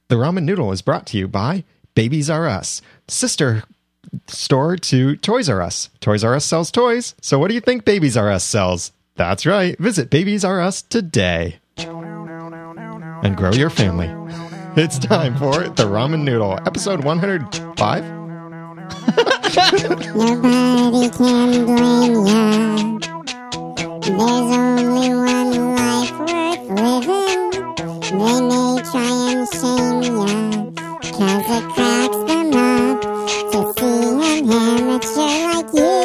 The Ramen Noodle is brought to you by Babies R Us, sister store to Toys R Us. Toys R Us sells toys, so what do you think Babies R Us sells? That's right, visit Babies R Us today and grow your family. It's time for The Ramen Noodle, episode 105. Nobody can blame ya. There's only one life worth living. They may try and shame ya, 'cause it cracks them up to see an amateur like you.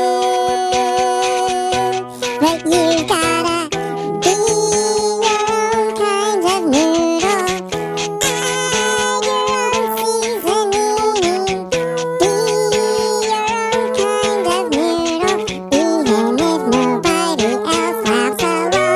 But you gotta be your own kind of noodle. Add your own seasoning. Be your own kind of noodle, even if nobody else laughs along.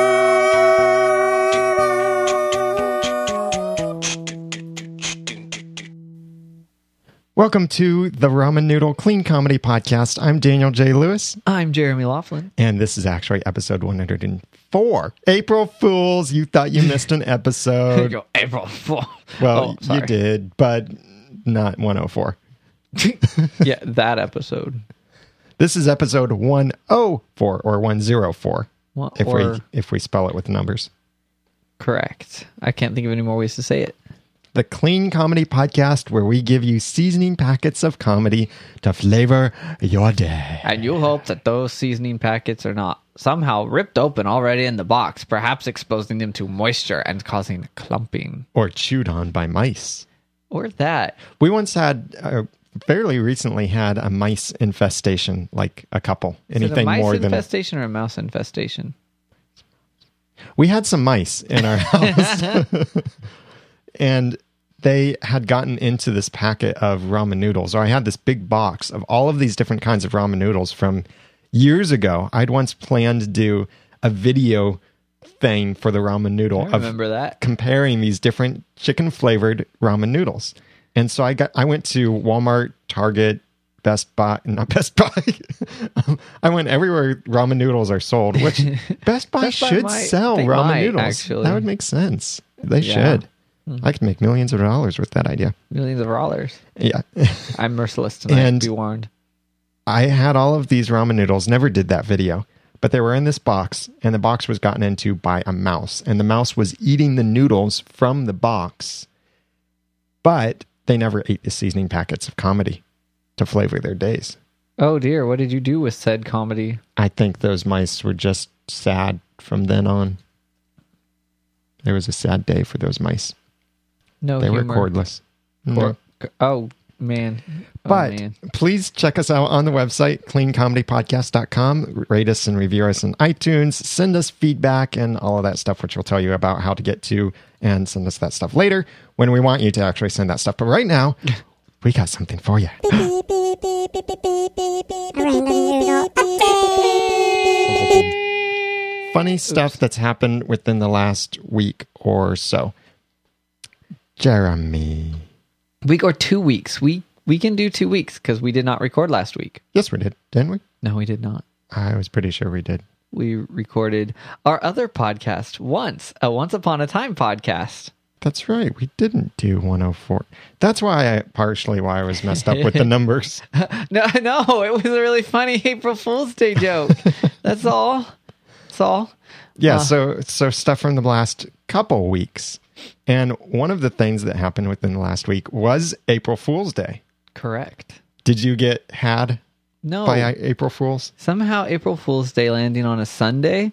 Welcome to The Ramen Noodle Clean Comedy Podcast. I'm Daniel J. Lewis, I'm Jeremy Laughlin. and this is actually episode 104. April Fools, you thought you missed an episode. Yo, April Fool. Well, Oh, sorry. you did, but not 104. Yeah, that episode. This is episode 104 or 104 Well, if we spell it with numbers. correct. I can't think of any more ways to say it. The Clean Comedy Podcast, where we give you seasoning packets of comedy to flavor your day. And you hope that those seasoning packets are not somehow ripped open already in the box, perhaps exposing them to moisture and causing clumping. Or chewed on by mice. Or that. We once had, fairly recently had a mice infestation, like a couple. Is it a Anything mice more than... infestation or a mouse infestation? We had some mice in our house. And they had gotten into this packet of ramen noodles. Or I had this big box of all of these different kinds of ramen noodles from years ago. I'd once planned to do a video thing for the ramen noodle I remember that. comparing these different chicken flavored ramen noodles. And so I went to Walmart, Target, Best Buy, not Best Buy. I went everywhere ramen noodles are sold, which Best Buy Best Buy should might- sell they ramen might, noodles. actually. That would make sense. They Yeah. should. I could make millions of dollars with that idea. Millions of dollars. Yeah. I'm merciless tonight, And- be warned. I had all of these ramen noodles, never did that video, but they were in this box, and the box was gotten into by a mouse, and the mouse was eating the noodles from the box, but they never ate the seasoning packets of comedy to flavor their days. Oh dear, what did you do with said comedy? I think those mice were just sad from then on. It was a sad day for those mice. No They humor. were cordless. No. Oh, man. Oh, But man. please check us out on the website, cleancomedypodcast.com. Rate us and review us on iTunes. Send us feedback and all of that stuff, which will tell you about how to get to and send us that stuff later when we want you to actually send that stuff. But right now, we got something for you. Beep, beep, beep, beep, beep, beep, beep, beep. Ramen noodle update. Funny stuff that's happened within the last week or so. Jeremy. Week or 2 weeks. We can do 2 weeks because we did not record last week. Yes, we did, didn't we? No, we did not. I was pretty sure we did. We recorded our other podcast once, a Once Upon a Time podcast. That's right. We didn't do 104. That's why I was messed up with the numbers. No, it was a really funny April Fool's Day joke. That's all. That's all. Yeah, so stuff from the last couple weeks. And one of the things that happened within the last week was April Fool's Day. Correct. Did you get had No. by April Fools? Somehow April Fool's Day landing on a Sunday.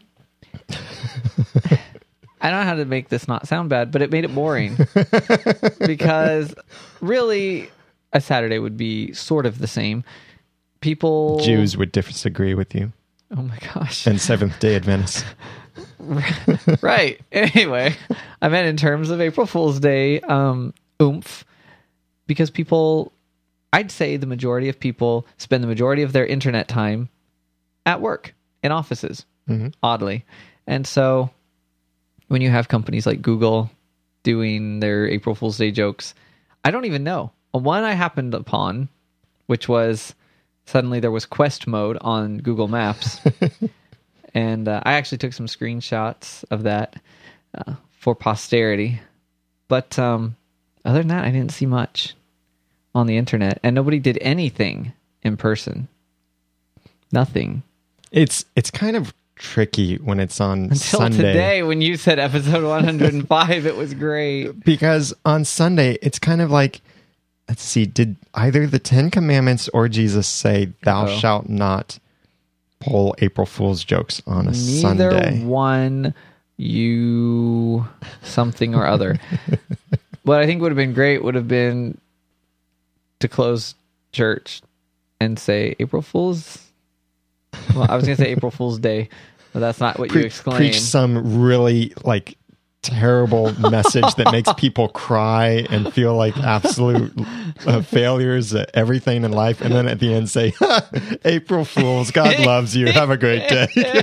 I don't know how to make this not sound bad, but it made it boring. Because really, a Saturday would be sort of the same. People... Jews would disagree with you. Oh my gosh. And Seventh-day Adventists. Right. Anyway, I meant in terms of April Fool's Day, oomph. Because people... I'd say the majority of people spend the majority of their internet time at work, in offices, oddly. And so when you have companies like Google doing their April Fool's Day jokes, I don't even know. One I happened upon, which was suddenly there was quest mode on Google Maps. And I actually took some screenshots of that for posterity. But other than that, I didn't see much on the internet, and nobody did anything in person. Nothing. It's kind of tricky when it's on Until Sunday. today, when you said episode 105, it was great. Because on Sunday, it's kind of like, let's see, did either the 10 Commandments or Jesus say, thou Uh-oh. shalt not pull April Fool's jokes on a Neither Sunday? one, you something or other. What I think would have been great would have been to close church and say April Fool's. Well, I was going to say April Fool's Day, but that's not what you exclaim. Preach some really like terrible message that makes people cry and feel like absolute failures at everything in life, and then at the end say, April Fools, God loves you, have a great day.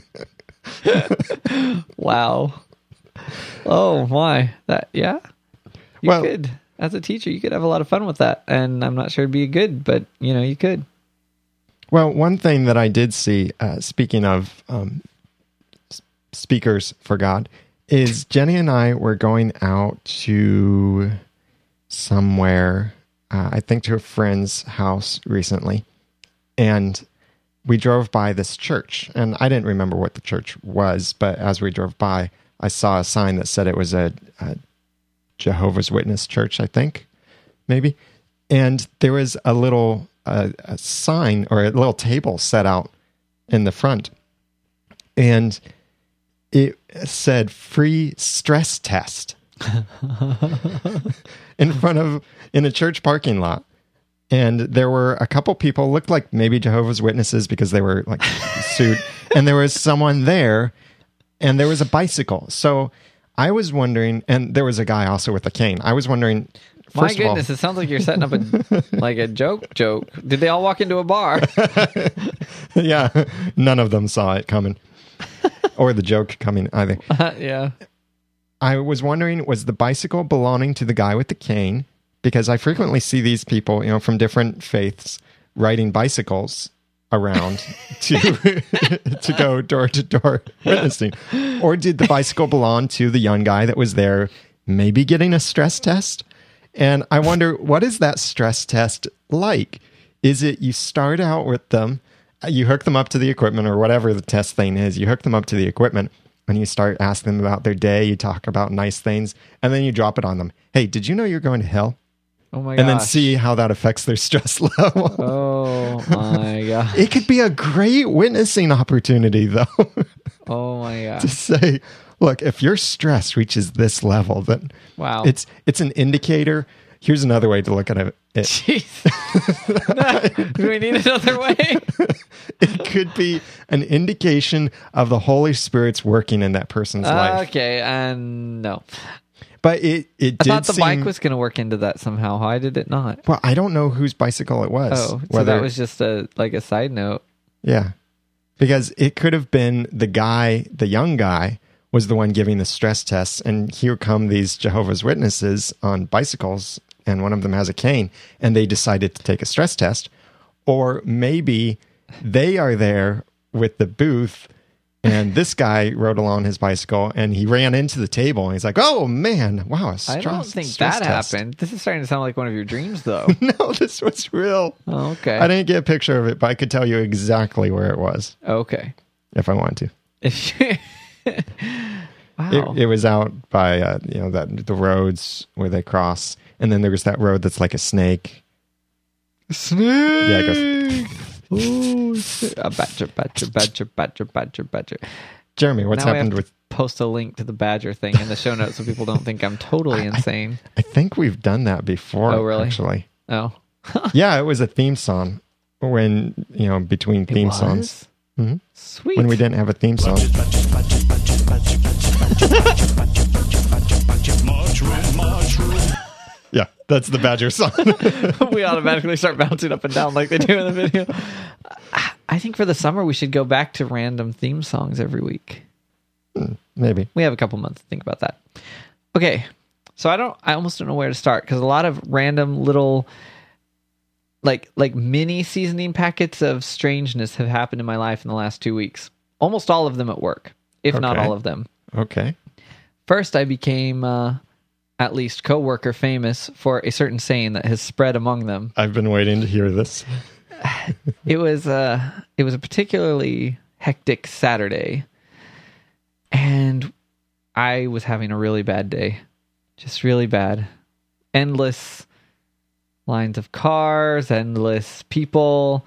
Wow. Oh my. That you Well- could. As a teacher, you could have a lot of fun with that. And I'm not sure it'd be good, but you could. Well, one thing that I did see, speaking of speakers for God, is Jenny and I were going out to somewhere, I think to a friend's house recently, and we drove by this church, and I didn't remember what the church was, but as we drove by, I saw a sign that said it was a Jehovah's Witness church, I think, maybe, and there was a little a sign or a little table set out in the front, and it said free stress test in a church parking lot. And there were a couple people, looked like maybe Jehovah's Witnesses because they were like suit, and there was someone there, and there was a bicycle. So I was wondering, and there was a guy also with a cane. I was wondering, My first of all, goodness, it sounds like you're setting up a joke. Did they all walk into a bar? yeah, none of them saw it coming or the joke coming either. Yeah. I was wondering, was the bicycle belonging to the guy with the cane? Because I frequently see these people, from different faiths riding bicycles around to go door to door witnessing. Or did the bicycle belong to the young guy that was there, maybe getting a stress test? And I wonder, what is that stress test like? Is it you start out with them, you hook them up to the equipment or whatever the test thing is, you hook them up to the equipment and you start asking them about their day, you talk about nice things, and then you drop it on them. Hey, did you know you're going to hell? Oh my gosh. And then see how that affects their stress level. Oh my gosh. It could be a great witnessing opportunity, though, Oh my gosh. to say, look, if your stress reaches this level, then Wow. it's an indicator. Here's another way to look at it. Jeez. Do we need another way? It could be an indication of the Holy Spirit's working in that person's life. Okay, and no. But it I did thought the seem, bike was going to work into that somehow. Why did it not? Well, I don't know whose bicycle it was. Oh, so that was just a side note. Yeah. Because it could have been the young guy was the one giving the stress tests, and here come these Jehovah's Witnesses on bicycles, and one of them has a cane, and they decided to take a stress test. Or maybe they are there with the booth, and this guy rode along his bicycle, and he ran into the table, and he's like, oh, man, wow, I don't think stress that test. happened. This is starting to sound like one of your dreams, though. No, this was real. Oh, okay. I didn't get a picture of it, but I could tell you exactly where it was Okay. if I wanted to. If you- wow. It was out by the roads where they cross, and then there was that road that's like a snake. Snake. Yeah, it goes. Ooh, a badger. Jeremy, what's Now we have happened to with? post a link to the badger thing in the show notes so people don't think I'm totally insane. I think we've done that before. Oh, really? Actually, Oh. yeah, it was a theme song when between theme It songs was? Mhm. Sweet. when we didn't have a theme song. Yeah, that's the Badger song. We automatically start bouncing up and down like they do in the video. I think for the summer we should go back to random theme songs every week. Maybe. We have a couple months to think about that. Okay. So I almost don't know where to start because a lot of random little like mini seasoning packets of strangeness have happened in my life in the last 2 weeks. Almost all of them at work, if not Okay. all of them. Okay. First, I became at least coworker famous for a certain saying that has spread among them. I've been waiting to hear this. It was a particularly hectic Saturday, and I was having a really bad day. Just really bad. Endless lines of cars, endless people,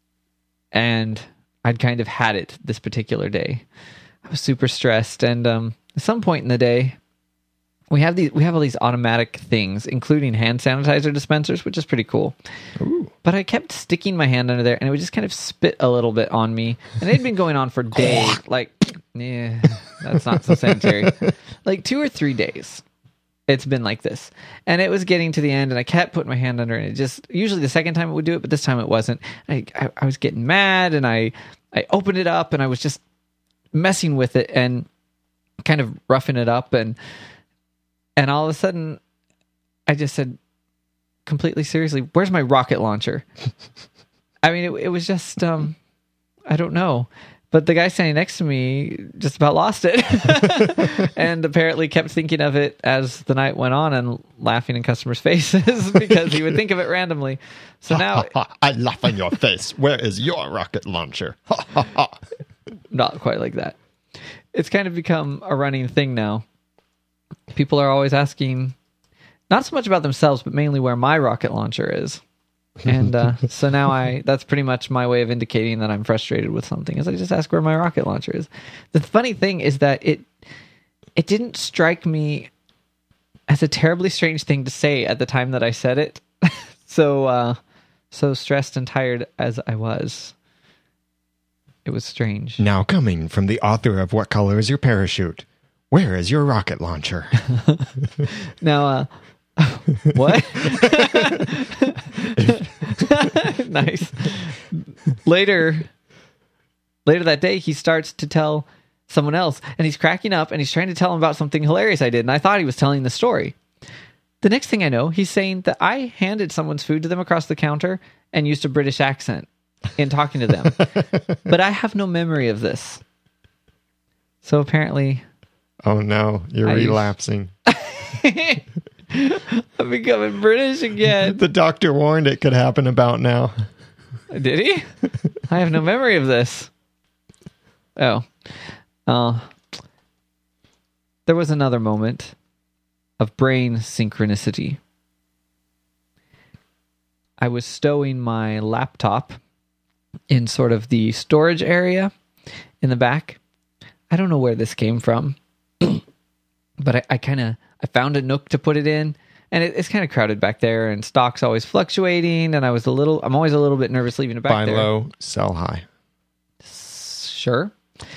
and I'd kind of had it this particular day. I was super stressed, and at some point in the day, we have all these automatic things, including hand sanitizer dispensers, which is pretty cool. Ooh. But I kept sticking my hand under there, and it would just kind of spit a little bit on me, and it had been going on for days. Like, yeah, that's not so sanitary. Like 2 or 3 days. It's been like this, and it was getting to the end, and I kept putting my hand under it. And it just, usually the second time it would do it, but this time it wasn't. I was getting mad, and I opened it up, and I was just messing with it and kind of roughing it up, and all of a sudden I just said, completely seriously, where's my rocket launcher? I mean, it was just I don't know. But the guy standing next to me just about lost it and apparently kept thinking of it as the night went on and laughing in customers' faces because he would think of it randomly. So now... I laugh in your face. Where is your rocket launcher? Not quite like that. It's kind of become a running thing now. People are always asking, not so much about themselves, but mainly where my rocket launcher is. And so now that's pretty much my way of indicating that I'm frustrated with something, is I just ask where my rocket launcher is. The funny thing is that it didn't strike me as a terribly strange thing to say at the time that I said it. So stressed and tired as I was, it was strange. Now coming from the author of What Color is Your Parachute? Where is your rocket launcher? Now, what? Nice. Later that day, he starts to tell someone else, and he's cracking up, and he's trying to tell him about something hilarious I did, and I thought he was telling the story. The next thing I know, he's saying that I handed someone's food to them across the counter and used a British accent in talking to them. But I have no memory of this. So apparently... Oh no, you're relapsing. I'm becoming British again. The doctor warned it could happen about now. Did he? I have no memory of this. Oh. There was another moment of brain synchronicity. I was stowing my laptop in sort of the storage area in the back. I don't know where this came from, but I found a nook to put it in, and it's kind of crowded back there, and stock's always fluctuating, and I'm always a little bit nervous leaving it back there. Buy low, sell high. Sure.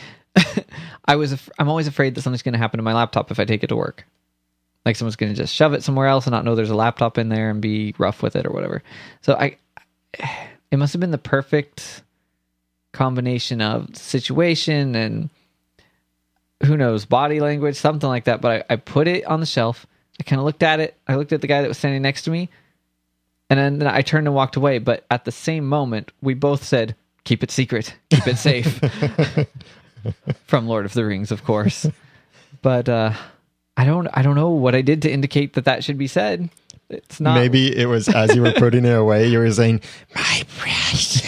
I'm always afraid that something's going to happen to my laptop if I take it to work. Like someone's going to just shove it somewhere else and not know there's a laptop in there and be rough with it or whatever. So it must have been the perfect combination of situation and who knows, body language, something like that. But I put it on the shelf. I kind of looked at it. I looked at the guy that was standing next to me, and then I turned and walked away. But at the same moment, we both said, "Keep it secret. Keep it safe." From Lord of the Rings, of course. But I don't know what I did to indicate that should be said. It's not. Maybe it was as you were putting it away, you were saying, "My precious."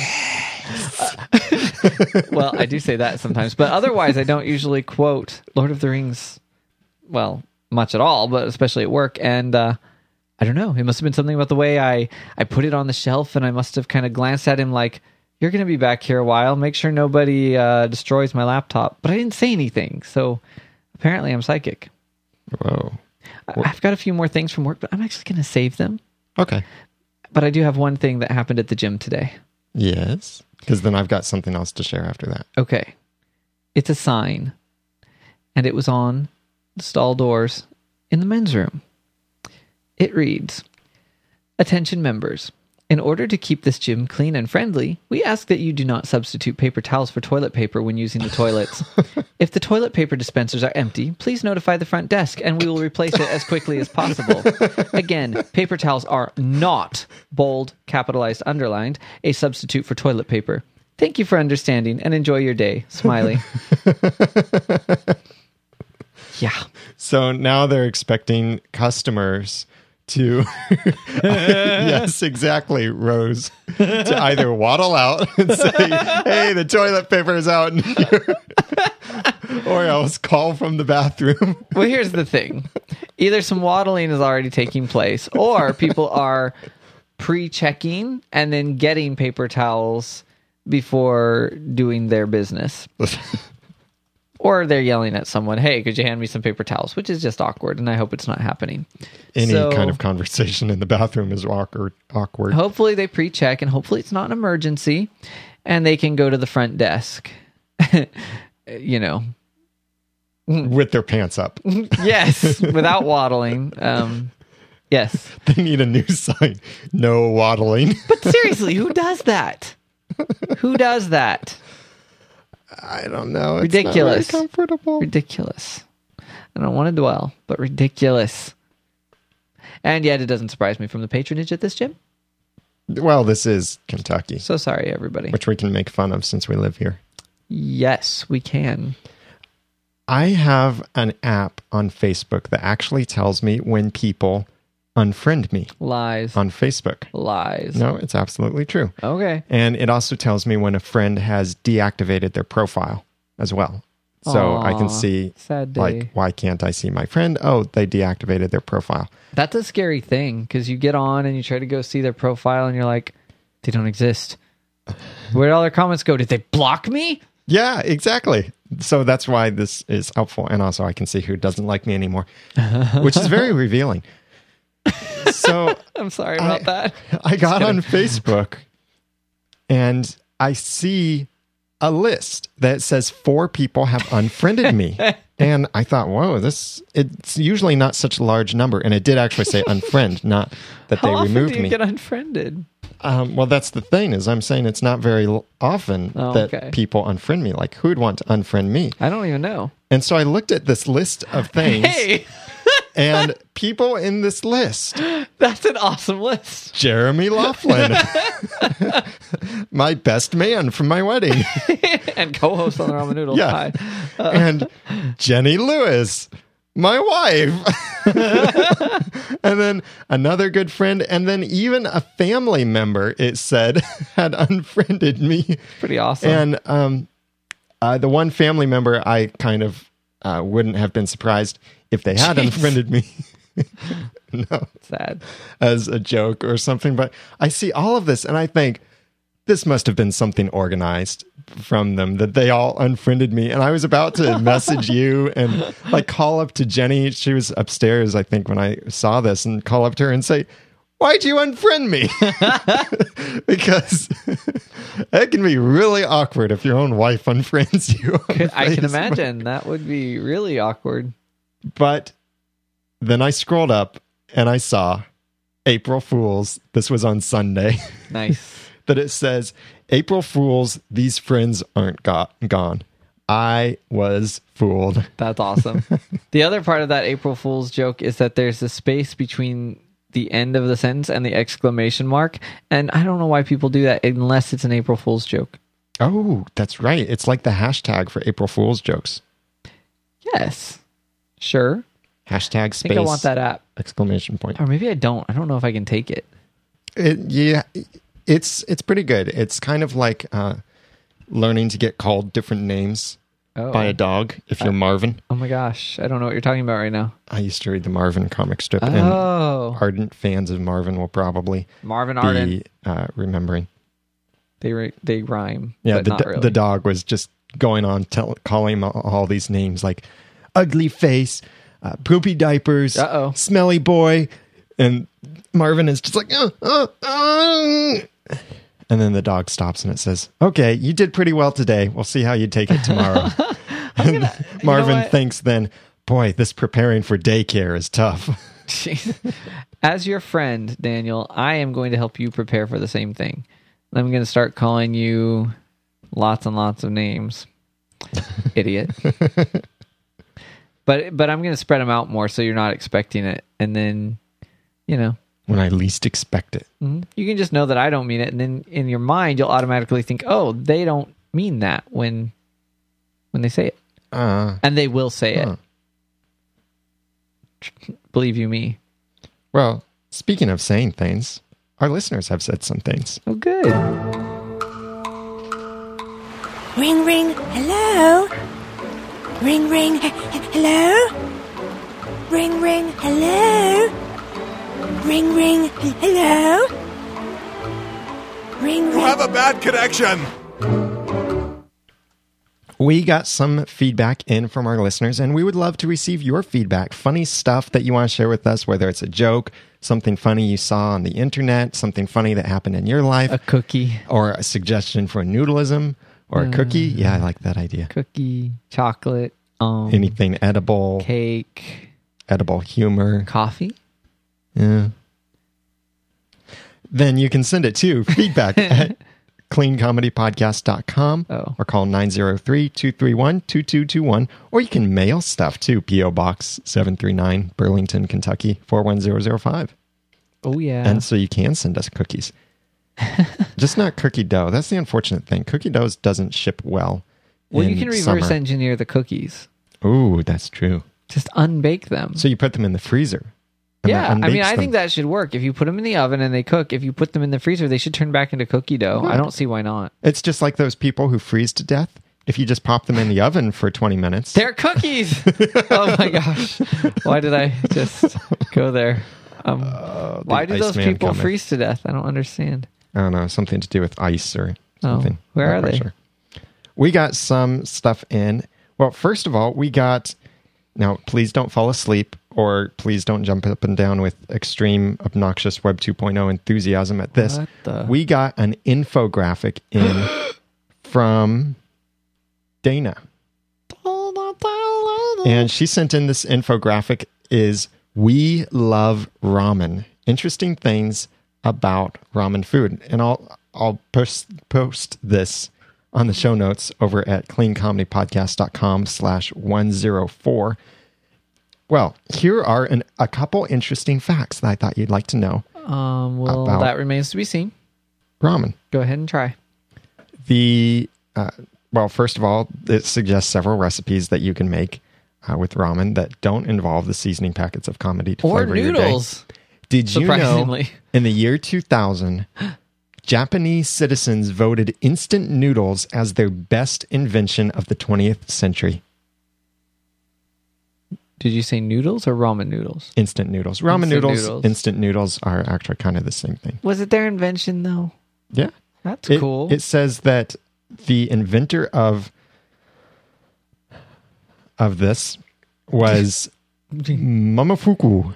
Well, I do say that sometimes, but otherwise I don't usually quote Lord of the Rings, well, much at all, but especially at work. And I don't know, it must have been something about the way I put it on the shelf, and I must have kind of glanced at him like, "You're going to be back here a while. Make sure nobody destroys my laptop." But I didn't say anything, so apparently I'm psychic. Whoa. I've got a few more things from work, but I'm actually going to save them. Okay. But I do have one thing that happened at the gym today. Yes, because then I've got something else to share after that. Okay. It's a sign, and it was on the stall doors in the men's room. It reads, "Attention members. In order to keep this gym clean and friendly, we ask that you do not substitute paper towels for toilet paper when using the toilets. If the toilet paper dispensers are empty, please notify the front desk and we will replace it as quickly as possible. Again, paper towels are not, bold, capitalized, underlined, a substitute for toilet paper. Thank you for understanding and enjoy your day. Smiley." Yeah. So now they're expecting customers to, yes, exactly, Rose, to either waddle out and say, hey, the toilet paper is out, or else call from the bathroom. Well, here's the thing. Either some waddling is already taking place, or people are pre-checking and then getting paper towels before doing their business. Or they're yelling at someone, hey, could you hand me some paper towels? Which is just awkward, and I hope it's not happening. Any kind of conversation in the bathroom is awkward. Hopefully they pre-check, and hopefully it's not an emergency, and they can go to the front desk. You know. With their pants up. Yes, without waddling. Yes. They need a new sign. No waddling. But seriously, who does that? Who does that? I don't know. It's Ridiculous. Not very comfortable. Ridiculous. I don't want to dwell, but ridiculous. And yet it doesn't surprise me from the patronage at this gym. Well, this is Kentucky, So sorry, everybody. which we can make fun of since we live here. Yes, we can. I have an app on Facebook that actually tells me when people unfriend me Lies. on Facebook. Lies. No, it's absolutely true. Okay. And it also tells me when a friend has deactivated their profile as well. So I can Aw, see, sad day. like, why can't I see my friend? Oh, they deactivated their profile. That's a scary thing because you get on and you try to go see their profile and you're like, they don't exist. Where'd all their comments go? Did they block me? Yeah, exactly. So that's why this is helpful. And also I can see who doesn't like me anymore, which is very revealing. So I'm sorry about that. I got on Facebook and I see a list that says 4 people have unfriended me. And I thought, whoa, it's usually not such a large number. And it did actually say unfriend, not that How they often removed do you me. get unfriended? Well, that's the thing is I'm saying it's not very often Oh, that okay. people unfriend me. Like, who would want to unfriend me? I don't even know. And so I looked at this list of things Hey, and people in this list. that's an awesome list. Jeremy Laughlin, my best man from my wedding. And co-host on the Ramen Noodle. Yeah. Hi. And Jenny Lewis, my wife. And then another good friend. And then even a family member, it said, had unfriended me. Pretty awesome. And the one family member, I kind of wouldn't have been surprised if they had unfriended me. No, Sad. as a joke or something. But I see all of this and I think this must have been something organized from them that they all unfriended me. And I was about to message you and like call up to Jenny. She was upstairs, I think, when I saw this, and call up to her and say, why'd you unfriend me? Because it can be really awkward if your own wife unfriends you. on I can Facebook. imagine that would be really awkward. But then I scrolled up and I saw April Fools. This was on Sunday. Nice. That it says, April Fools, these friends aren't gone. I was fooled. That's awesome. The other part of that April Fool's joke is that there's a space between the end of the sentence and the exclamation mark. And I don't know why people do that unless it's an April Fool's joke. Oh, that's right. It's like the hashtag for April Fool's jokes. Yes. Sure. Hashtag I space. think I want that app. Exclamation point. Or maybe I don't. I don't know if I can take it. Yeah, it's pretty good. It's kind of like learning to get called different names Oh. by a dog if you're Marvin. Oh my gosh. I don't know what you're talking about right now. I used to read the Marvin comic strip, and Oh. ardent fans of Marvin will probably Marvin Arden. be remembering. They rhyme. Yeah, but not really. the dog was just going on calling him all these names like ugly face, poopy diapers, Uh-oh. smelly boy, and Marvin is just like, and then the dog stops and it says, okay, you did pretty well today. We'll see how you take it tomorrow. And Marvin what? thinks then, boy, this preparing for daycare is tough. Jeez. As your friend, Daniel, I am going to help you prepare for the same thing. I'm going to start calling you lots and lots of names. Idiot. But I'm going to spread them out more so you're not expecting it. And then, When I least expect it. you can just know that I don't mean it. And then in your mind, you'll automatically think, oh, they don't mean that when they say it. And they will say it. believe you me. Well, speaking of saying things, our listeners have said some things. Oh, good. Ring, ring, hello? Ring, ring, hello? Ring, ring, hello? Ring, ring, hello? Ring, You ring. have a bad connection. We got some feedback in from our listeners, and we would love to receive your feedback. Funny stuff that you want to share with us, whether it's a joke, something funny you saw on the internet, something funny that happened in your life, A cookie. or a suggestion for noodleism, or a cookie. Yeah, I like that idea. Cookie, chocolate, Anything edible, cake, edible humor. coffee. Yeah. Then you can send it to feedback at cleancomedypodcast.com Oh. or call 903-231-2221, or you can mail stuff to P.O. Box 739, Burlington, Kentucky 41005. Oh, yeah. And so you can send us cookies. Just not cookie dough. That's the unfortunate thing. Cookie dough doesn't ship well. well, you in can reverse summer. engineer the cookies. Ooh, that's true. Just unbake them. So you put them in the freezer. and Yeah, that I mean, unbakes I them. think that should work. If you put them in the oven and they cook, if you put them in the freezer, they should turn back into cookie dough. I don't see why not. It's just like those people who freeze to death. If you just pop them in the oven for 20 minutes. They're cookies! Oh my gosh. Why did I just go there? Why do those Iceman people coming. freeze to death? I don't understand. I don't know, something to do with ice or something. Where Not are quite they? sure. We got some stuff in. Well, first of all, we got... Now, please don't fall asleep, or please don't jump up and down with extreme, obnoxious Web 2.0 enthusiasm at this. What the- We got an infographic in from Dana. And she sent in this infographic is "We love ramen. Interesting things about ramen food." And I'll post this on the show notes over at cleancomedypodcast.com/104. Well, here are a couple interesting facts that I thought you'd like to know. Well, About- that remains to be seen. Ramen. Go ahead and try. Well, first of all, it suggests several recipes that you can make with ramen that don't involve the seasoning packets of comedy to Or flavor your day. noodles. Did you know Surprisingly. in the year 2000, Japanese citizens voted instant noodles as their best invention of the 20th century? Did you say noodles or ramen noodles? Instant noodles. Ramen Instant noodles, noodles. instant noodles are actually kind of the same thing. Was it their invention, though? Yeah. That's It- cool. It says that the inventor of this was Momofuku.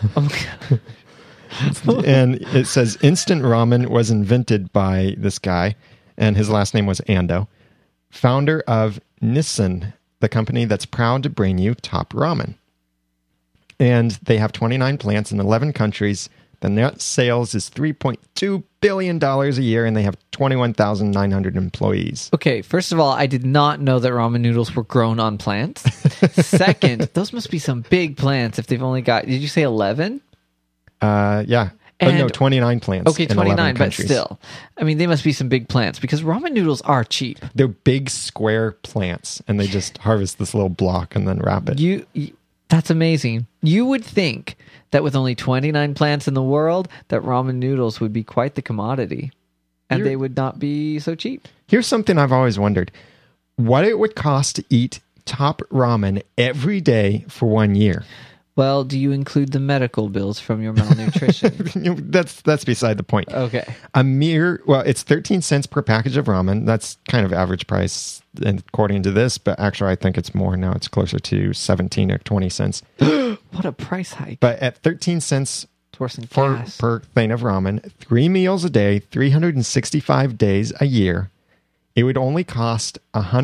And it says instant ramen was invented by this guy, and his last name was Ando, founder of Nissin, the company that's proud to bring you top ramen. And they have 29 plants in 11 countries. The net sales is $3.2 billion a year, and they have 21,900 employees. Okay, first of all, I did not know that ramen noodles were grown on plants. Second, those must be some big plants if they've only got, did you say 11? Yeah. And- no, 29 plants. Okay, in 11 29, but countries. still. I mean, they must be some big plants because ramen noodles are cheap. They're big square plants, and they just harvest this little block and then wrap it. You that's amazing. You would think that with only 29 plants in the world, that ramen noodles would be quite the commodity. And You're- they would not be so cheap. Here's something I've always wondered. What it would cost to eat top ramen every day for 1 year. Well, do you include the medical bills from your malnutrition? That's beside the point. Okay. It's 13 cents per package of ramen. That's kind of average price according to this, but actually I think it's more now. It's closer to 17 or 20 cents. What a price hike. But at 13 cents It's worse than gas. per thing of ramen, 3 meals a day, 365 days a year, it would only cost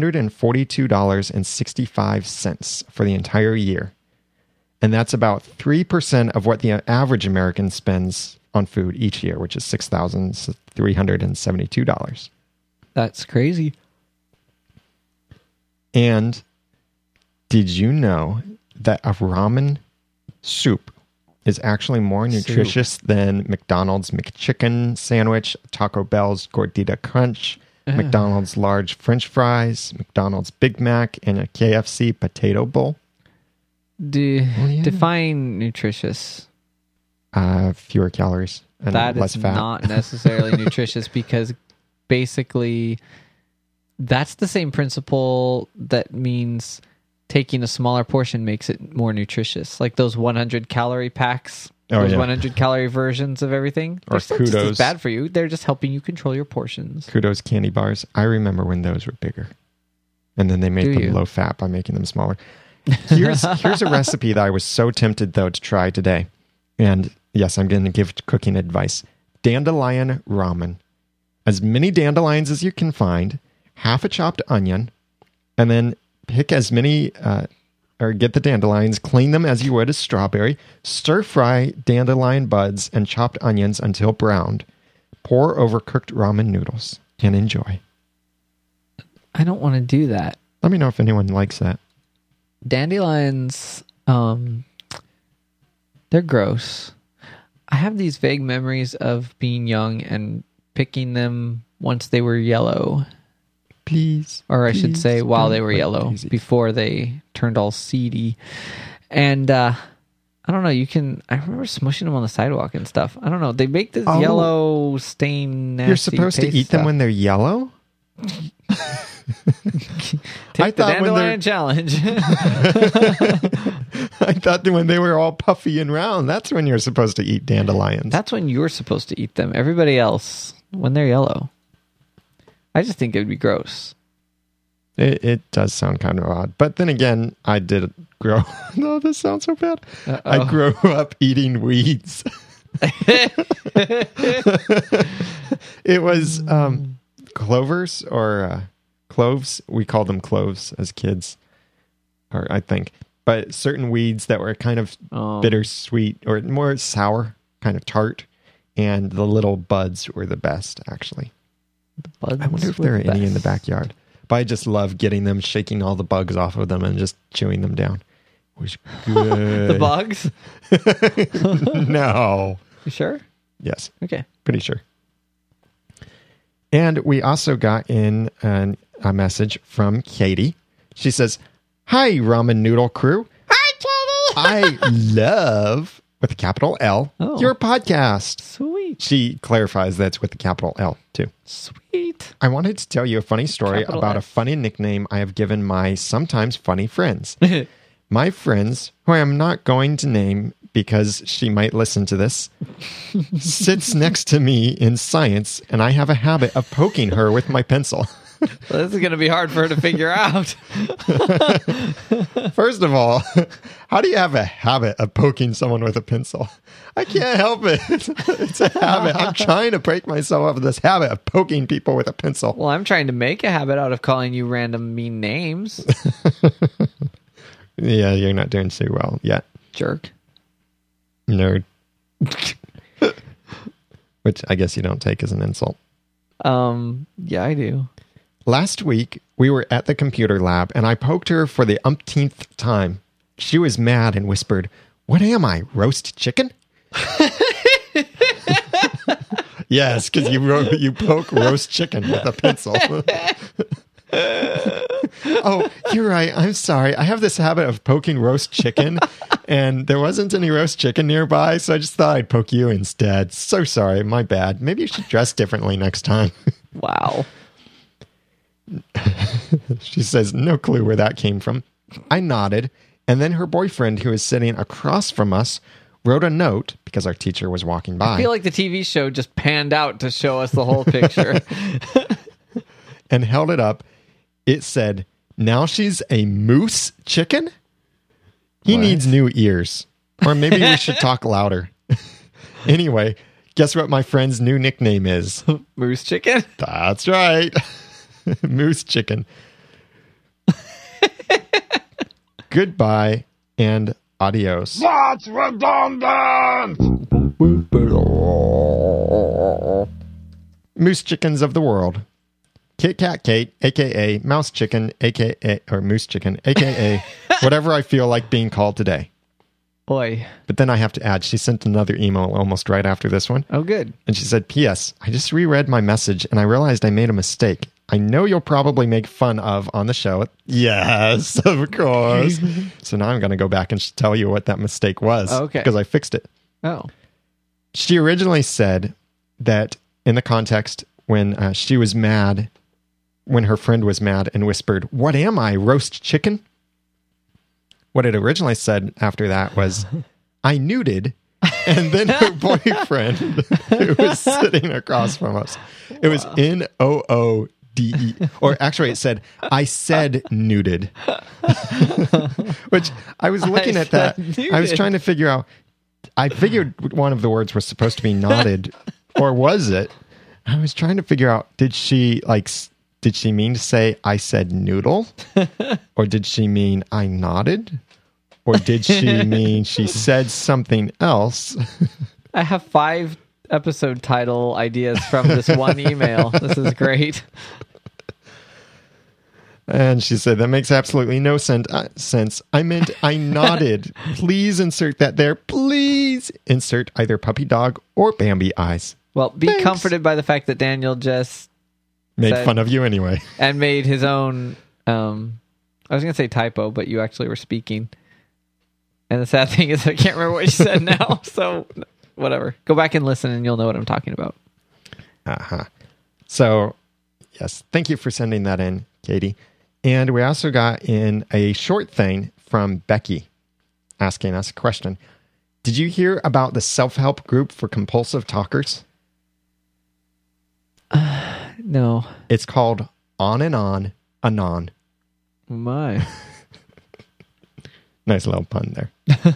$142.65 for the entire year. And that's about 3% of what the average American spends on food each year, which is $6,372. That's crazy. And did you know that a ramen soup is actually more nutritious than McDonald's McChicken sandwich, Taco Bell's Gordita Crunch, McDonald's large French fries, McDonald's Big Mac, and a KFC potato bowl? Define nutritious. Fewer calories and That less is fat. not necessarily nutritious because basically that's the same principle that means taking a smaller portion makes it more nutritious. Like those 100 calorie packs, Oh, those yeah. 100 calorie versions of everything. Or They're still just as Kudos. bad for you. They're just helping you control your portions. Kudos candy bars. I remember when those were bigger. And then they made Do them you? low fat by making them smaller. Here's a recipe that I was so tempted, though, to try today. And yes, I'm going to give cooking advice. Dandelion ramen. As many dandelions as you can find, half a chopped onion, and then pick as many, or get the dandelions, clean them as you would a strawberry, stir fry dandelion buds and chopped onions until browned. Pour over cooked ramen noodles and enjoy. I don't want to do that. Let me know if anyone likes that. Dandelions, they're gross. I have these vague memories of being young and picking them once they were yellow. Please. Or I should say while they were Wait, yellow, easy. before they turned all seedy. And I don't know, I remember smushing them on the sidewalk and stuff. I don't know, they make this Oh. yellow stain nasty You're supposed to paste eat them stuff. when they're yellow? Take the thought when dandelion challenge. I thought that when they were all puffy and round, that's when you're supposed to eat dandelions. That's when you're supposed to eat them. Everybody else, when they're yellow. I just think it would be gross. It does sound kind of odd. But then again, I did grow... No, this sounds so bad. I grew up eating weeds. It was clovers or cloves. We called them cloves as kids, or I think. But certain weeds that were kind of bittersweet or more sour, kind of tart. And the little buds were the best, actually. I wonder if there are any in the backyard. But I just love getting them, shaking all the bugs off of them, and just chewing them down. It was good. The bugs? No. You sure? Yes, Okay. pretty sure. And we also got in a message from Katie. She says, "Hi, Ramen Noodle Crew. Hi, Katie. I love, with a capital L, Oh. your podcast." Sweet. She clarifies that's with a capital L, too. Sweet. I wanted to tell you a funny story Capital about F. a funny nickname I have given my sometimes funny friends. My friends, who I am not going to name because she might listen to this, sits next to me in science, and I have a habit of poking her with my pencil. Well, this is going to be hard for her to figure out. First of all, how do you have a habit of poking someone with a pencil? I can't help it. It's a habit. I'm trying to break myself of this habit of poking people with a pencil. Well, I'm trying to make a habit out of calling you random mean names. Yeah, you're not doing too well yet. Jerk. Nerd. Which I guess you don't take as an insult. Yeah, I do. Last week, we were at the computer lab, and I poked her for the umpteenth time. She was mad and whispered, "What am I, roast chicken?" Yes, because you poke roast chicken with a pencil. Oh, you're right. I'm sorry. I have this habit of poking roast chicken, and there wasn't any roast chicken nearby, so I just thought I'd poke you instead. So sorry. My bad. Maybe you should dress differently next time. Wow. She says, no clue where that came from. I nodded, and then her boyfriend, who is sitting across from us, wrote a note because our teacher was walking by. I feel like the TV show just panned out to show us the whole picture. And held it up. It said, "Now she's a moose chicken?" He What? needs new ears. Or maybe we should talk louder. Anyway, guess what my friend's new nickname is? Moose chicken? That's right. Moose chicken. Goodbye and adios. That's redundant! Moose chickens of the world. Kit Kat Kate, a.k.a. Mouse Chicken, a.k.a. or Moose Chicken, a.k.a. whatever I feel like being called today. Boy. But then I have to add, she sent another email almost right after this one. Oh, good. And she said, "P.S. I just reread my message and I realized I made a mistake. I know you'll probably make fun of on the show. Yes, of course. So now I'm going to go back and tell you what that mistake was. Okay. Because I fixed it. Oh. She originally said that in the context when she was mad, when her friend was mad and whispered, "What am I, roast chicken?" What it originally said after that was, "I nuded." And then her boyfriend, who was sitting across from us, it was NOODE. Or actually, it said, "I said nuded." Which I was looking at that. I was trying to figure out. I figured one of the words was supposed to be nodded, or was it? I was trying to figure out, did she mean to say "I said noodle"? Or did she mean "I nodded"? Or did she mean she said something else? I have 5 episode title ideas from this one email. This is great. And she said, "That makes absolutely no sense. I meant I nodded. Please insert that there. Please insert either puppy dog or Bambi eyes." Well, be Thanks. comforted by the fact that Daniel just Made fun of you anyway. and made his own, I was going to say typo, but you actually were speaking. And the sad thing is I can't remember what you said now. So whatever. Go back and listen and you'll know what I'm talking about. Uh-huh. So, yes, thank you for sending that in, Katie. And we also got in a short thing from Becky asking us a question. Did you hear about the self-help group for compulsive talkers? No. It's called On and On, Anon. My. Nice little pun there.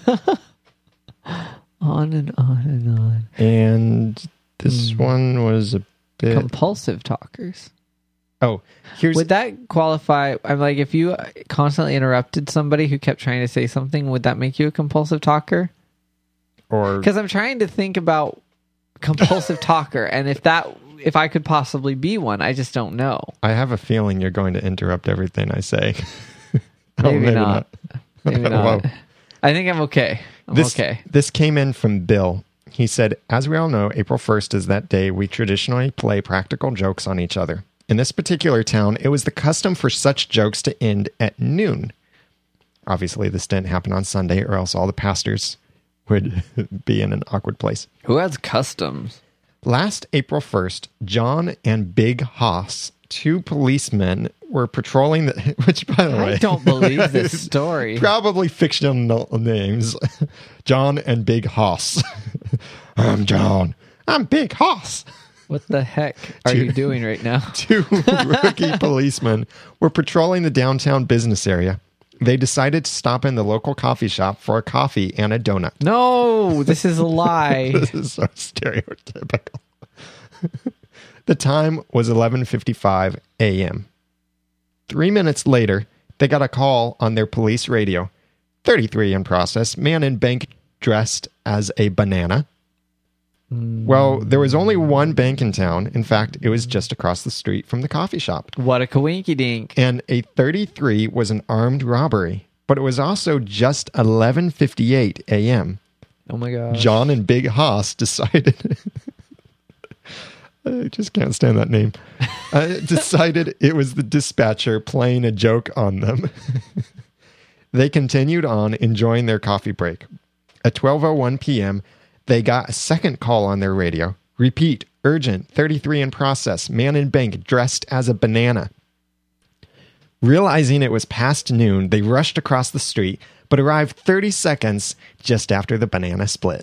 On and on and on. And this one was a bit... Compulsive talkers. Oh, here's... Would that qualify? I'm like, if you constantly interrupted somebody who kept trying to say something, would that make you a compulsive talker? Or... Because I'm trying to think about compulsive talker, and if I could possibly be one, I just don't know. I have a feeling you're going to interrupt everything I say. Maybe not. Maybe not. Whoa. I think I'm okay. Okay. This came in from Bill. He said, "As we all know, April 1st is that day we traditionally play practical jokes on each other. In this particular town, it was the custom for such jokes to end at noon. Obviously, this didn't happen on Sunday, or else all the pastors would be in an awkward place. Who has customs? Last April 1st, John and Big Hoss, 2 policemen, were patrolling the... Which, by the way... I don't believe this story. Probably fictional names. John and Big Hoss. I'm John. I'm Big Hoss. What the heck are you doing right now? 2 rookie policemen were patrolling the downtown business area. They decided to stop in the local coffee shop for a coffee and a donut. No, this is a lie. This is so stereotypical. The time was 11:55 a.m. 3 minutes later, they got a call on their police radio. 33 in process, man in bank dressed as a banana. Well, there was only one bank in town. In fact, it was just across the street from the coffee shop. What a coinky dink. And a 33 was an armed robbery. But it was also just 11:58 a.m. Oh my God. John and Big Hoss decided... I just can't stand that name. Decided it was the dispatcher playing a joke on them. They continued on enjoying their coffee break. At 12:01 p.m., they got a second call on their radio. Repeat, urgent, 33 in process, man in bank dressed as a banana. Realizing it was past noon, they rushed across the street, but arrived 30 seconds just after the banana split.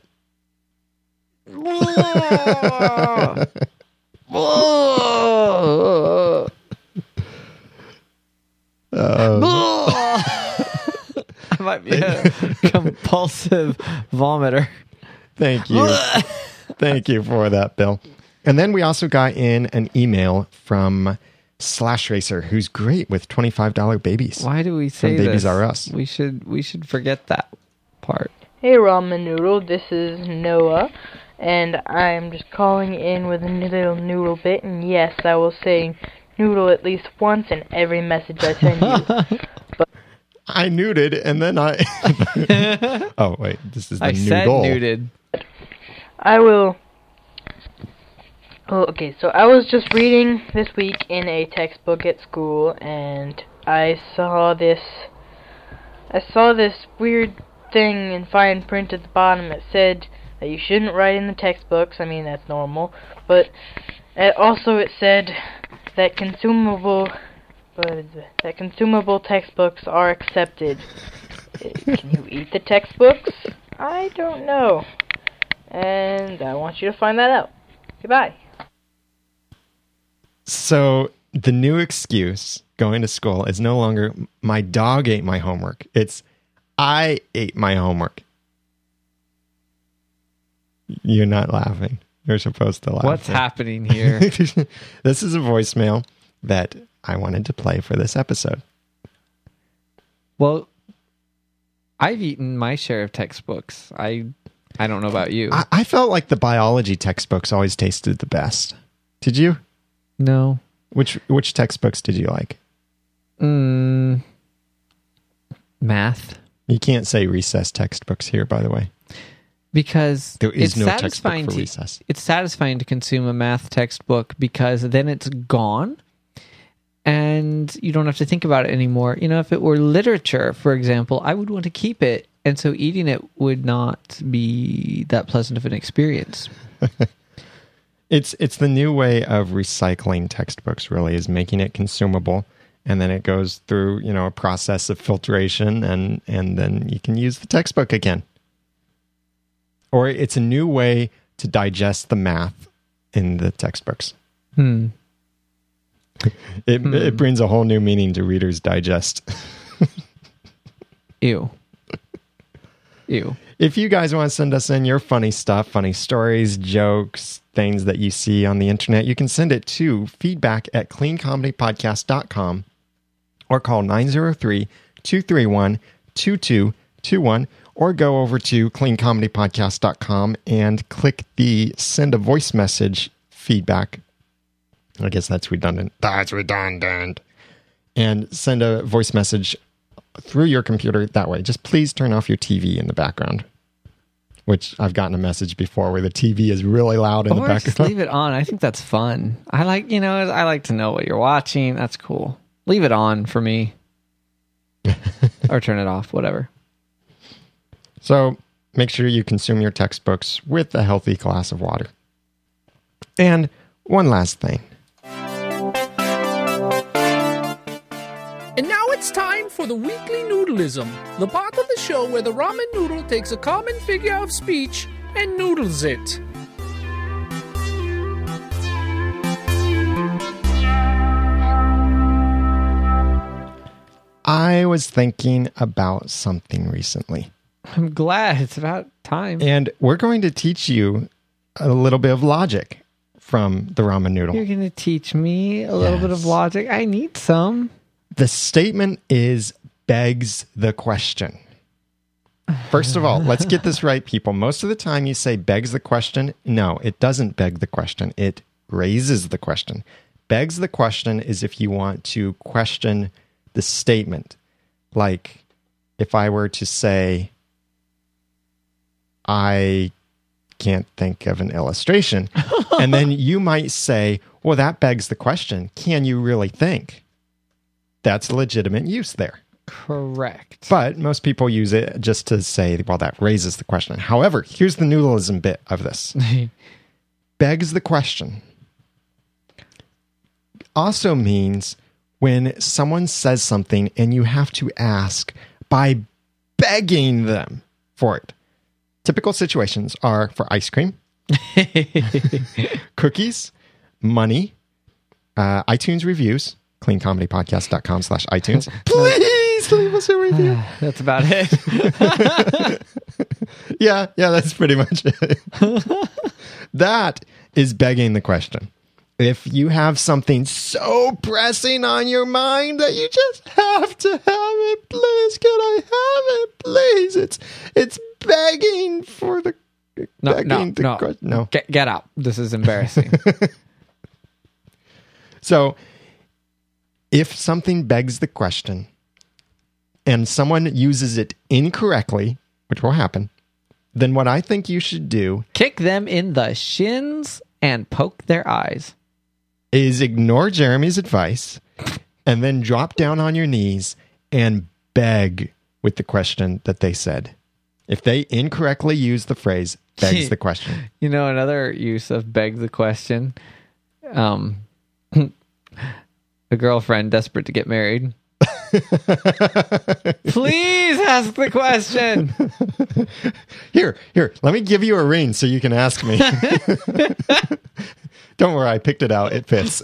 I might be a compulsive vomiter. Thank you. Thank you for that, Bill. And then we also got in an email from Slash Racer, who's great with $25 babies. Why do we say From Babies this? R Us. We should forget that part. Hey Ramen Noodle, this is Noah, and I'm just calling in with a little noodle bit, and yes, I will say noodle at least once in every message I send you. I nuded, and then I... Oh, wait. This is the I noodle. said nuded. I will Oh, okay, so I was just reading this week in a textbook at school, and I saw this weird thing in fine print at the bottom that said that you shouldn't write in the textbooks. I mean, that's normal, but it said that consumable textbooks are accepted. Can you eat the textbooks? I don't know, and I want you to find that out. Goodbye. So the new excuse going to school is no longer my dog ate my homework. It's I ate my homework. You're not laughing. You're supposed to laugh. What's happening here? This is a voicemail that I wanted to play for this episode. Well, I've eaten my share of textbooks. I don't know about you. I felt like the biology textbooks always tasted the best. Did you? No. Which textbooks did you like? Math. You can't say recess textbooks here, by the way. Because there is it's no satisfying textbook for recess. It's satisfying to consume a math textbook because then it's gone and you don't have to think about it anymore. You know, if it were literature, for example, I would want to keep it. And so eating it would not be that pleasant of an experience. It's the new way of recycling textbooks, really, is making it consumable. And then it goes through, a process of filtration and then you can use the textbook again. Or it's a new way to digest the math in the textbooks. It brings a whole new meaning to Reader's Digest. Ew. If you guys want to send us in your funny stuff, funny stories, jokes, things that you see on the internet, you can send it to feedback@cleancomedypodcast.com or call 903-231-2221 or go over to cleancomedypodcast.com and click the send a voice message feedback. I guess that's redundant. That's redundant. And send a voice message through your computer that way. Just please turn off your TV in the background, which I've gotten a message before where the TV is really loud in the background. Just leave it on. I think that's fun. I like to know what you're watching. That's cool. Leave it on for me. Or turn it off, whatever. So make sure you consume your textbooks with a healthy glass of water. And one last thing. And now it's time for the weekly noodleism, the part of the show where the ramen noodle takes a common figure of speech and noodles it. I was thinking about something recently. I'm glad. It's about time. And we're going to teach you a little bit of logic from the ramen noodle. You're going to teach me a little bit of logic. I need some. The statement is begs the question. First of all, let's get this right, people. Most of the time you say begs the question. No, it doesn't beg the question. It raises the question. Begs the question is if you want to question the statement. Like if I were to say, I can't think of an illustration. And then you might say, well, that begs the question. Can you really think? That's a legitimate use there. Correct. But most people use it just to say, well, that raises the question. However, here's the noodleism bit of this. Begs the question also means when someone says something and you have to ask by begging them for it. Typical situations are for ice cream, cookies, money, iTunes reviews, cleancomedypodcast.com/iTunes. Please leave us a review. That's about it. Yeah, that's pretty much it. That is begging the question. If you have something so pressing on your mind that you just have to have it, please, can I have it, please? It's begging for the No. Get out. This is embarrassing. So, if something begs the question and someone uses it incorrectly, which will happen, then what I think you should do... Kick them in the shins and poke their eyes. is ignore Jeremy's advice and then drop down on your knees and beg with the question that they said. If they incorrectly use the phrase, begs the question. You know, another use of beg the question. A girlfriend desperate to get married. Please ask the question. Here, let me give you a ring so you can ask me. Don't worry, I picked it out. It fits.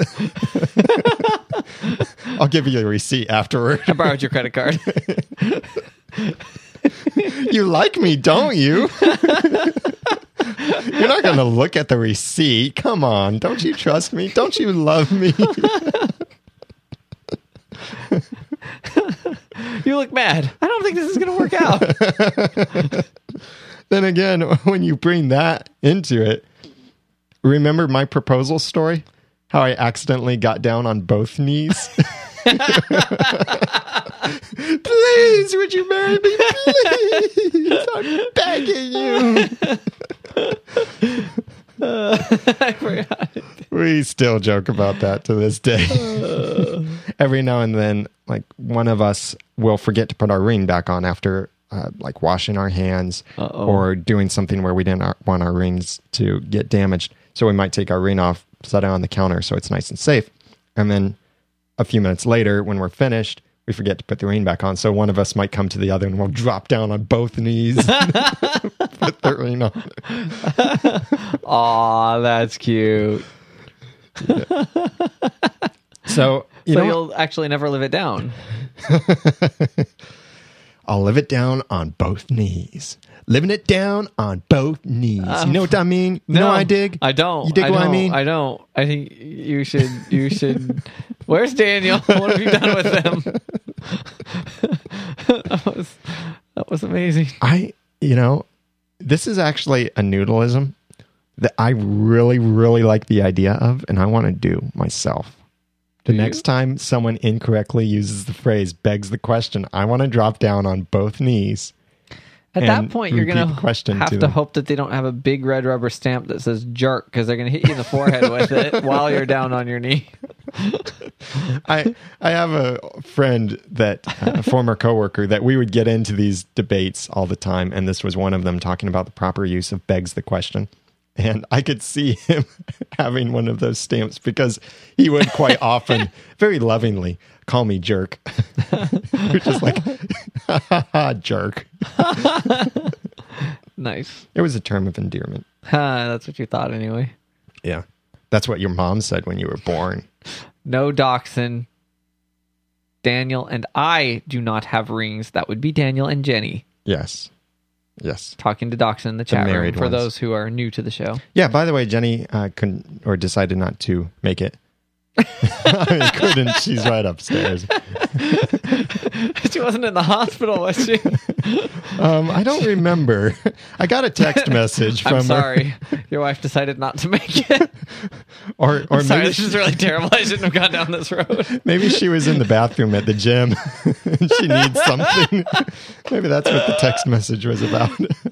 I'll give you a receipt afterward. I borrowed your credit card. You like me, don't you? You're not going to look at the receipt. Come on. Don't you trust me? Don't you love me? You look mad. I don't think this is going to work out. Then again, when you bring that into it, remember my proposal story? How I accidentally got down on both knees? Please, would you marry me? Please, I'm begging you. I forgot. We still joke about that to this day. Every now and then, like one of us will forget to put our ring back on after like washing our hands or doing something where we didn't want our rings to get damaged. So we might take our ring off, set it on the counter so it's nice and safe. And then a few minutes later, when we're finished, we forget to put the ring back on. So one of us might come to the other and we'll drop down on both knees, put the ring on. Aw, that's cute. Yeah. So you'll actually never live it down. I'll live it down on both knees. Living it down on both knees. You know what I mean? You know what I dig? I don't. You dig what I mean? I don't. I think you should. Where's Daniel? What have you done with them? That was amazing. This is actually a noodleism that I really, really like the idea of, and I want to do myself. The next time someone incorrectly uses the phrase begs the question, I want to drop down on both knees. At that point, you're going to have to them. hope that they don't have a big red rubber stamp that says jerk, because they're going to hit you in the forehead with it while you're down on your knee. I have a friend a former coworker, that we would get into these debates all the time, and this was one of them, talking about the proper use of begs the question. And I could see him having one of those stamps because he would quite often, very lovingly, call me jerk. You're just like, jerk. Nice. It was a term of endearment. That's what you thought anyway. Yeah. That's what your mom said when you were born. No, Dachshund. Daniel and I do not have rings. That would be Daniel and Jenny. Yes. Talking to Dachshund in the chat room for those who are new to the show. Yeah, by the way, Jenny couldn't or decided not to make it. Couldn't. She's right upstairs. She wasn't in the hospital, was she? I don't remember. I got a text message from I'm sorry. Your wife decided not to make it. Or I'm sorry, maybe this is really terrible. I shouldn't have gone down this road. Maybe she was in the bathroom at the gym and she needs something. Maybe that's what the text message was about.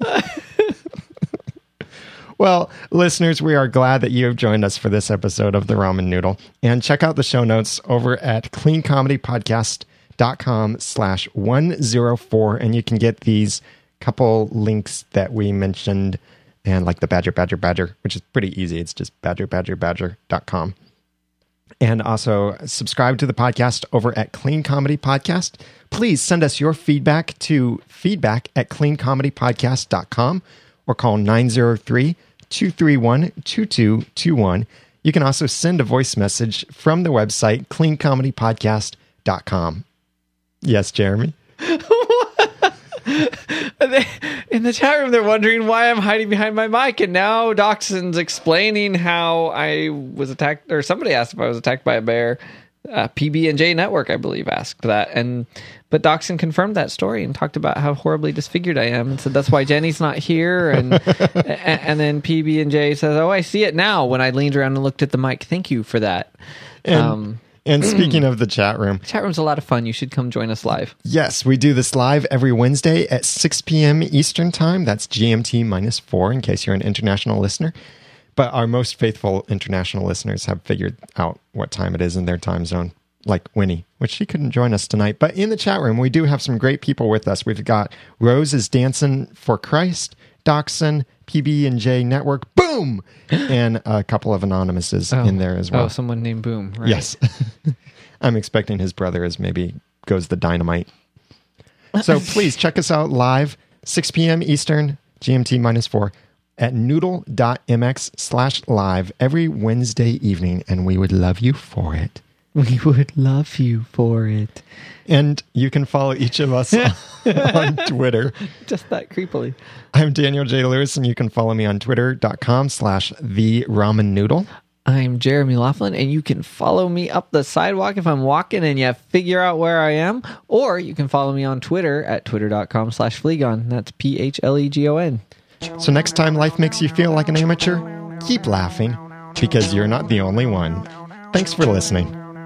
Well, listeners, we are glad that you have joined us for this episode of The Ramen Noodle. And check out the show notes over at cleancomedypodcast.com/104. And you can get these couple links that we mentioned, and like the Badger, which is pretty easy. It's just badger.com. And also subscribe to the podcast over at Clean Comedy Podcast. Please send us your feedback to feedback@cleancomedypodcast.com or call 903-231-2221. You can also send a voice message from the website cleancomedypodcast.com. Yes, Jeremy? In the chat room, they're wondering why I'm hiding behind my mic, and now Dachshund's explaining how I was attacked, or somebody asked if I was attacked by a bear. PB&J Network, I believe, asked that, but Dachshund confirmed that story and talked about how horribly disfigured I am, and said that's why Jenny's not here. And and then PB&J says, "Oh, I see it now." When I leaned around and looked at the mic, thank you for that. And speaking of the chat room, chat room's a lot of fun. You should come join us live. Yes, we do this live every Wednesday at 6 p.m. Eastern Time. That's GMT -4 in case you're an international listener. But our most faithful international listeners have figured out what time it is in their time zone, like Winnie, which she couldn't join us tonight. But in the chat room, we do have some great people with us. We've got Rose is Dancing for Christ, Dachshund, PB&J Network, Boom! And a couple of anonymouses in there as well. Oh, someone named Boom, right? Yes. I'm expecting his brother is maybe goes the dynamite. So please check us out live, 6 p.m. Eastern, GMT -4, at noodle.mx/live every Wednesday evening, and we would love you for it. We would love you for it. And you can follow each of us on Twitter. Just that creepily. I'm Daniel J. Lewis, and you can follow me on twitter.com/theramennoodle. I'm Jeremy Laughlin, and you can follow me up the sidewalk if I'm walking and you figure out where I am. Or you can follow me on Twitter at twitter.com/Phlegon. That's PHLEGON. So next time life makes you feel like an amateur, keep laughing, because you're not the only one. Thanks for listening.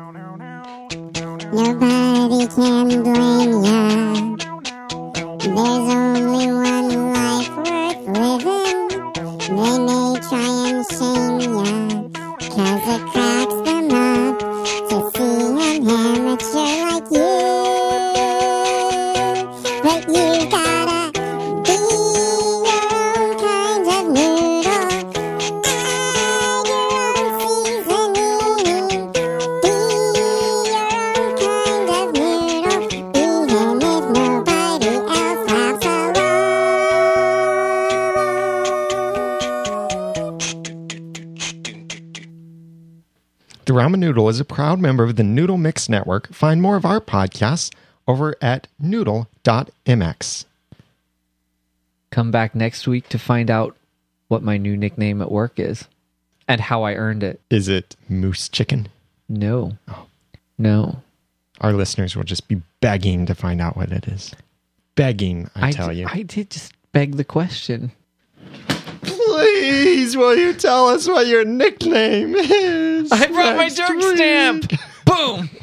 Nobody can blame ya. There's only one life worth living. They may try and shame ya, 'cause it cracks them up to see an amateur like you. But you gotta be your own kind of noodle. Add your own seasoning. Be your own kind of noodle, even if nobody else laughs along. The Ramen Noodle is a proud member of the Noodle Mix Network. Find more of our podcasts over at noodle.mx. Come back next week to find out what my new nickname at work is and how I earned it. Is it Moose Chicken? No. No. Our listeners will just be begging to find out what it is. Begging, I tell you. I did just beg the question. Please, will you tell us what your nickname is? I brought my jerk stamp! Boom!